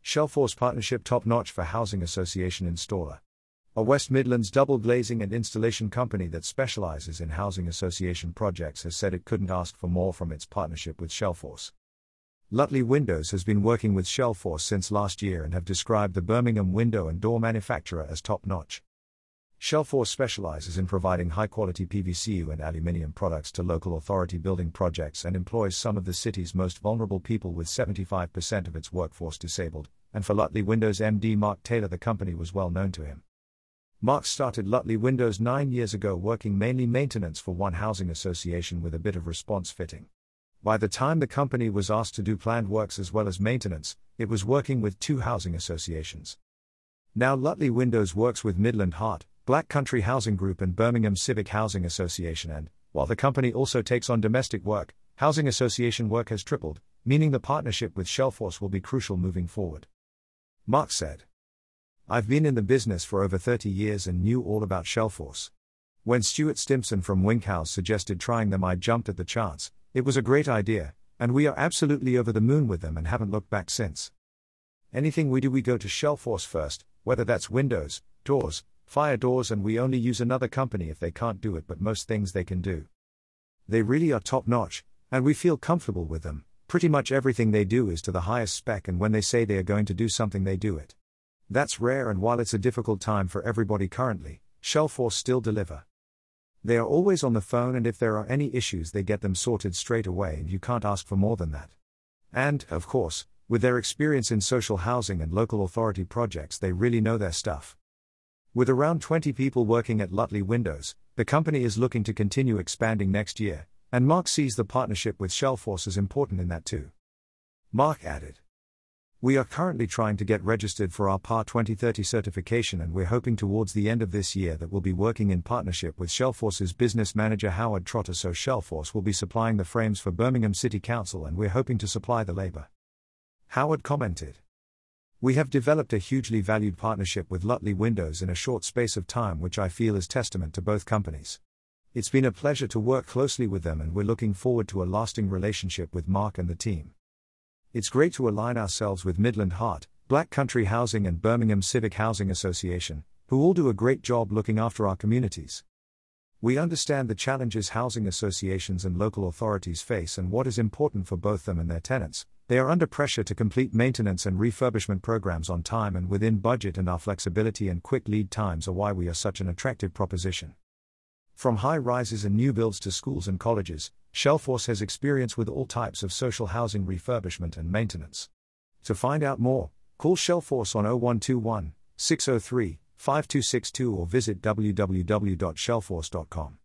Shellforce partnership top-notch for housing association installer. A West Midlands double glazing and installation company that specializes in housing association projects has said it couldn't ask for more from its partnership with Shellforce. Lutley Windows has been working with Shellforce since last year and have described the Birmingham window and door manufacturer as top-notch. Shellforce specializes in providing high-quality PVC and aluminium products to local authority building projects and employs some of the city's most vulnerable people, with 75% of its workforce disabled, and for Lutley Windows MD Mark Taylor, the company was well known to him. Mark started Lutley Windows 9 years ago, working mainly maintenance for one housing association with a bit of response fitting. By the time the company was asked to do planned works as well as maintenance, it was working with 2 housing associations. Now Lutley Windows works with Midland Heart, Black Country Housing Group and Birmingham Civic Housing Association, and, while the company also takes on domestic work, housing association work has tripled, meaning the partnership with Shellforce will be crucial moving forward. Mark said, "I've been in the business for over 30 years and knew all about Shellforce. When Stuart Stimpson from Winkhouse suggested trying them, I jumped at the chance. It was a great idea, and we are absolutely over the moon with them and haven't looked back since. Anything we do, we go to Shellforce first, whether that's windows, doors, fire doors, and we only use another company if they can't do it, but most things they can do. They really are top-notch, and we feel comfortable with them. Pretty much everything they do is to the highest spec, and when they say they are going to do something, they do it. That's rare, and while it's a difficult time for everybody currently, Shellforce still deliver. They are always on the phone, and if there are any issues, they get them sorted straight away, and you can't ask for more than that. And, of course, with their experience in social housing and local authority projects, they really know their stuff." With around 20 people working at Lutley Windows, the company is looking to continue expanding next year, and Mark sees the partnership with Shellforce as important in that too. Mark added, "We are currently trying to get registered for our PAR 2030 certification, and we're hoping towards the end of this year that we'll be working in partnership with Shellforce's business manager Howard Trotter, so Shellforce will be supplying the frames for Birmingham City Council and we're hoping to supply the labour." Howard commented, "We have developed a hugely valued partnership with Lutley Windows in a short space of time, which I feel is testament to both companies. It's been a pleasure to work closely with them, and we're looking forward to a lasting relationship with Mark and the team. It's great to align ourselves with Midland Heart, Black Country Housing and Birmingham Civic Housing Association, who all do a great job looking after our communities. We understand the challenges housing associations and local authorities face and what is important for both them and their tenants. They are under pressure to complete maintenance and refurbishment programs on time and within budget, and our flexibility and quick lead times are why we are such an attractive proposition. From high-rises and new builds to schools and colleges, Shellforce has experience with all types of social housing refurbishment and maintenance. To find out more, call Shellforce on 0121 603 5262 or visit www.shellforce.com.